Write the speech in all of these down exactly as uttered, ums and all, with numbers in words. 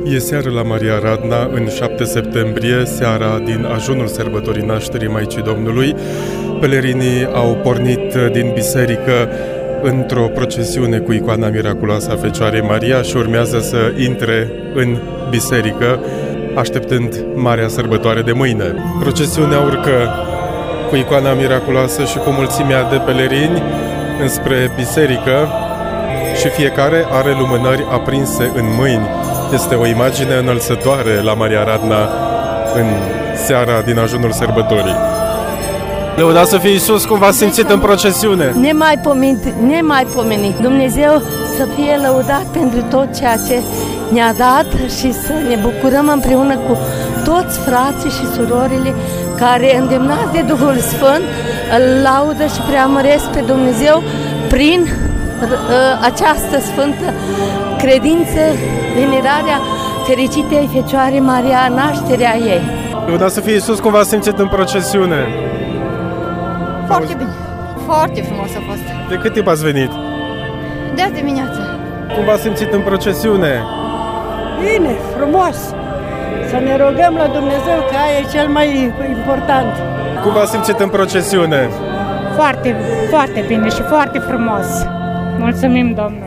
E seară la Maria Radna, în șapte septembrie, seara din ajunul sărbătorii nașterii Maicii Domnului. Pelerinii au pornit din biserică într-o procesiune cu icoana miraculoasă a Fecioarei Maria și urmează să intre în biserică, așteptând marea sărbătoare de mâine. Procesiunea urcă cu icoana miraculoasă și cu mulțimea de pelerini înspre biserică și fiecare are lumânări aprinse în mâini. Este o imagine înălțătoare la Maria Radna în seara din ajunul sărbătorii. Lăudat să fie Iisus, cum v-ați simțit în procesiune? Nemaipomenit, nemaipomenit. Dumnezeu să fie lăudat pentru tot ceea ce ne-a dat și să ne bucurăm împreună cu toți frații și surorile care, îndemnați de Duhul Sfânt, îl laudă și preamăresc pe Dumnezeu prin această sfântă credință, venerarea fericitei Fecioare Maria, nașterea ei. Lăudat să fie Iisus, cum v-ați simțit în procesiune? Foarte bine, foarte frumos a fost. De cât timp ați venit? De azi dimineață. Cum v-ați simțit în procesiune? Bine, frumos. Să ne rugăm la Dumnezeu, că aia e cel mai important. Cum v-ați simțit în procesiune? Foarte, foarte bine și foarte frumos. Mulțumim, Domnul!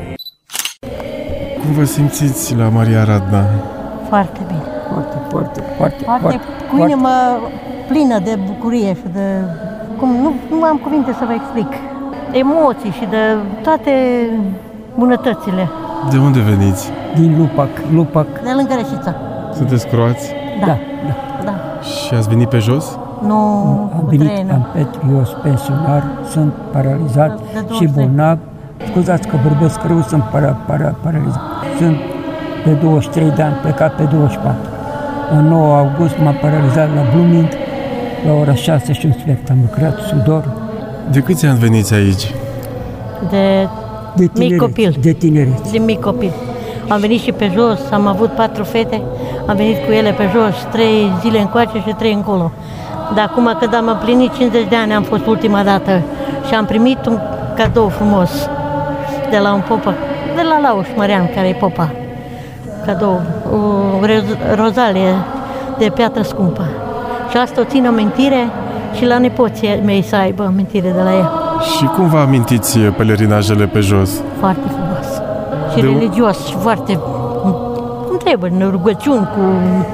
Cum vă simțiți la Maria Radna? Foarte bine. Foarte, foarte, foarte, foarte, foarte cu inima plină de bucurie și de... Cum, nu, nu am cuvinte să vă explic. Emoții și de toate bunătățile. De unde veniți? Din Lupac, Lupac. De lângă Reșița. Sunteți croați? Da. Da, da. da. Și ați venit pe jos? Nu, am venit, am eu sunt pensionar, sunt paralizat și bolnav. Scuzați că vorbesc rău, sunt para, para, paralizat. Sunt pe douăzeci și trei de ani, plecat pe douăzeci și patru. În nouă august m-am paralizat la Blooming, la ora șase și un sfert. Am lucrat sudor. De câți ani veniți aici? De, de tineret, mic copil. De tineret. De mic copil. Am venit și pe jos, am avut patru fete, am venit cu ele pe jos, trei zile încoace și trei încolo. Dar acum, când am împlinit cincizeci de ani, am fost ultima dată și am primit un cadou frumos de la un popa, de la Lauș Mărean, care e popa. Cadou, o rozalie de piatră scumpă. Și asta o țin amintire și la nepoții mei să aibă amintire de la ea. Și cum vă amintiți pelerinajele pe jos? Foarte frumos. Și de religios și foarte, cum trebuie, în rugăciuni, cu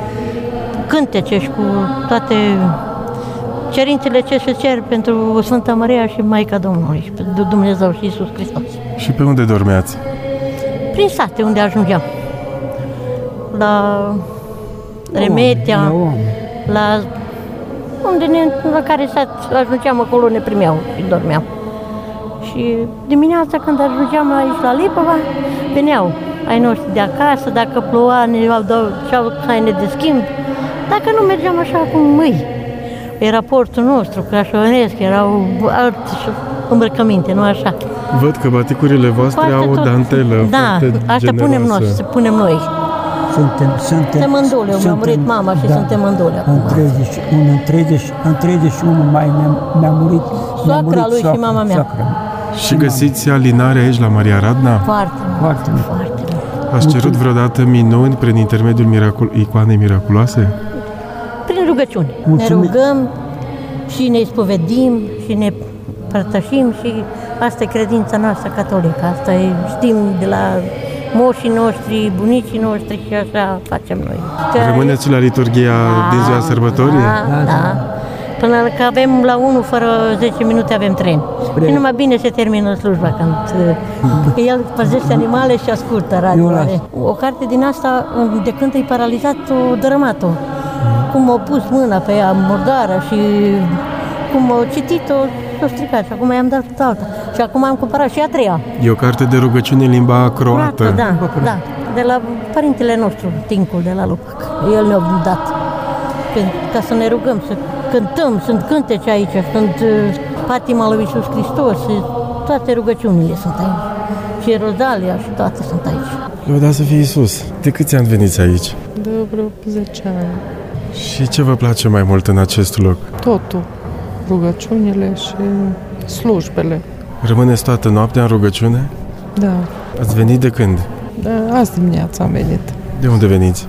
cântece și cu toate cerințele ce se cer pentru Sfânta Maria și Maica Domnului și pentru Dumnezeu și Iisus Hristos. Și pe unde dormeați? Prin sate, unde ajungeam. La Remetea, la, la unde ne, la care sat ajungeam acolo, ne primeau și dormeam. Și dimineața când ajungeam aici la Lipova, veneau ai noștri de acasă, dacă ploua ne dau haine de schimb, dacă nu mergeam așa cum mâi. Era portul nostru, crașovănesc, erau alte îmbrăcăminte, nu așa. Văd că baticurile voastre Poate au o tot, dantelă da, foarte asta punem noi, să punem noi. Suntem, suntem, suntem în doliu, mi-a murit mama și da, suntem în doliu acum. În treizeci și unu, în treizeci, în treizeci și unu mai mi-a, mi-a murit soacra murit lui soacra, și mama mea. Soacra. Și găsiți alinare aici la Maria Radna? Foarte mult, foarte mult. Foarte mult. Ați cerut vreodată minuni prin intermediul miracul, icoanei miraculoase? Prin rugăciuni. Mulțumim. Ne rugăm și ne spovedim și ne părtășim și asta e credința noastră catolică. Asta e, știm de la moșii noștri, bunicii noștri și așa facem noi. Rămâneți la liturghia da, din ziua sărbătorii? Da, da, da. Până că avem la unu fără zece minute avem tren. Spre... Și numai bine se termină slujba când mm. el păzește animale și ascultă radio. O carte din asta, de când e paralizat, o dărâmat-o. Mm. Cum au pus mâna pe ea, murdară și cum au citit-o, s-o stricat și acum i-am dat tot alta. Și acum am cumpărat și a treia. E o carte de rugăciune în limba croată. Da, da, de la părintele nostru, Tincul de la Lupac. El ne-a dat ca să ne rugăm, să cântăm, sunt cântece aici, sunt patima lui Iisus Hristos, toate rugăciunile sunt aici. Și Rozalia și toate sunt aici. Lăudat să fie Iisus. De câți ani veniți aici? De vreo zece ani. Și ce vă place mai mult în acest loc? Totul. Rugăciunile și slujbele. Rămâneți toată noaptea în rugăciune? Da. Ați venit de când? Da, azi dimineața am venit. De unde veniți?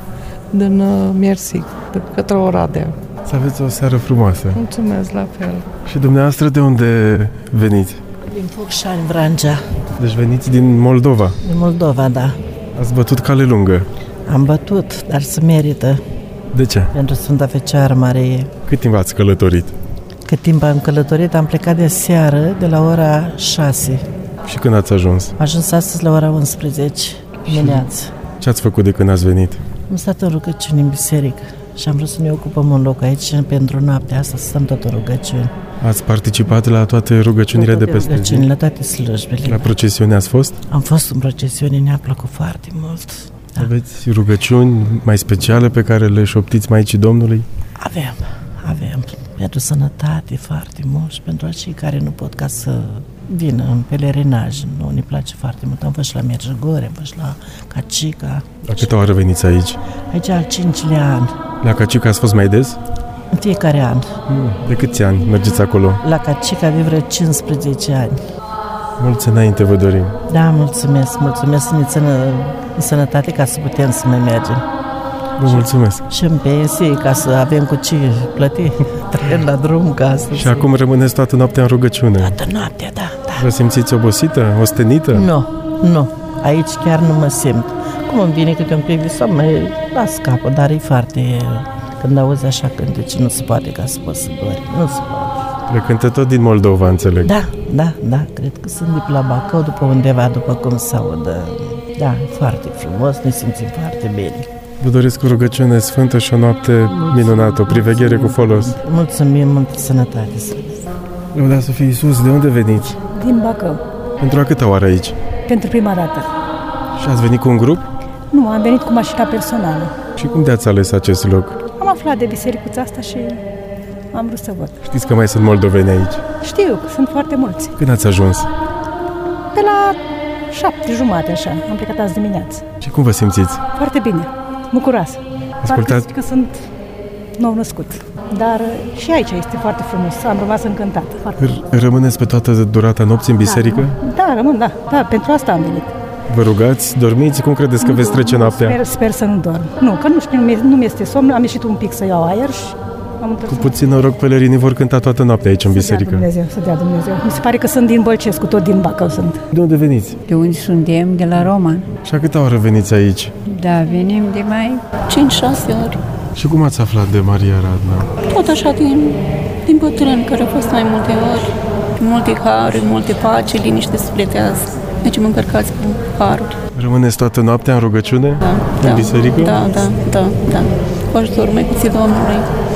din uh, Miersic, de către Oradea. Să aveți o seară frumoasă. Mulțumesc, la fel. Și dumneavoastră de unde veniți? Din Focșani, Vrancea. Deci veniți din Moldova. Din Moldova, da. Ați bătut cale lungă. Am bătut, dar se merită. De ce? Pentru Sfânta Fecioară Marie. Cât timp ați călătorit? Cât timp am călătorit, am plecat de seară, de la ora șase. Și când ați ajuns? Am ajuns astăzi la ora unsprezece dimineață. Ce ați făcut de când ați venit? Am stat în rugăciuni în biserică și am vrut să ne ocupăm un loc aici pentru noaptea asta, să stăm tot în rugăciuni. Ați participat la toate rugăciunile toate de peste rugăciuni, zi? la toate slujbele. La procesiune ați fost? Am fost în procesiune, ne-a plăcut foarte mult. Da. Aveți rugăciuni mai speciale pe care le șoptiți Maicii Domnului? Avem, avem. Pentru sănătate foarte mult și pentru acei care nu pot ca să vină în pelerinaj. Nu, ne place foarte mult. Am fost și la Mierjegori, am fost la Cacica. La câte oară veniți aici? Aici al cincilea an. La Cacica ați fost mai des? În fiecare an. De câți ani mergeți acolo? La Cacica de vreo cincisprezece ani. Mulți înainte vă dorim. Da, mulțumesc, mulțumesc să ne țină în sănătate ca să putem să mai mergem. Vă mulțumesc. Și în pensie, ca să avem cu ce plăti tren la drum, ca să... Și acum rămâneți toată noaptea în rugăciune. Toată noaptea, da, da. Vă simțiți obosită, ostenită? Nu, nu. Aici chiar nu mă simt. Cum îmi vine câte un pic să mai las capul, dar e foarte... Când auzi așa cântece, nu se poate ca să poți să dori. Nu se poate. Le cântă tot din Moldova, înțeleg. Da, da, da. Cred că sunt de pe la Bacău, după undeva, după cum se audă. Da, foarte frumos, ne simțim foarte bine. Vă doresc o rugăciune sfântă și o noapte minunată, o priveghere cu folos. Mulțumim, multă sănătate. Lăudați să fie Iisus, de unde veniți? Din Bacău, Pentru a câta oară aici? pentru prima dată. Și ați venit cu un grup? Nu, am venit cu mașina personală. Și cum de-ați ales acest loc? Am aflat de bisericuța asta și am vrut să văd. Știți că mai sunt moldoveni aici. Știu că sunt foarte mulți. Când ați ajuns? Pe la șapte jumate, așa, am plecat azi dimineață. Și cum vă simțiți? Foarte bine, bucuroasă. Ascultați- Parcă că sunt nou născut. Dar și aici este foarte frumos, am rămas încântată. Foarte. R- rămâneți pe toată durata nopții în biserică? Da, da, rămân, da, da, pentru asta am venit. Vă rugați? Dormiți? Cum credeți că veți trece noaptea? Sper, sper să nu dorm. Nu, că nu știu, nu mi este somn, am ieșit un pic să iau aer și am întors. Cu puțin noroc, pelerinii vor cânta toată noaptea aici în Să dea biserică. Dumnezeu, să dea Dumnezeu. Mi se pare că sunt din Bălcescu, tot din Bacău sunt. De unde veniți? De unde suntem? De la Roman. Și a câta oră veniți aici? Da, venim de mai cinci șase ori. Și cum ați aflat de Maria Radna? Tot așa din, din bătrâni care au fost mai multe ori. Multe haruri, multe pace, liniște sufletească. Deci mă încărcați cu haruri. Rămâneți toată noaptea în rugăciune? Da, în da, biserică? Da, da, da, da. Cu ajutorul Măicuții Domnului.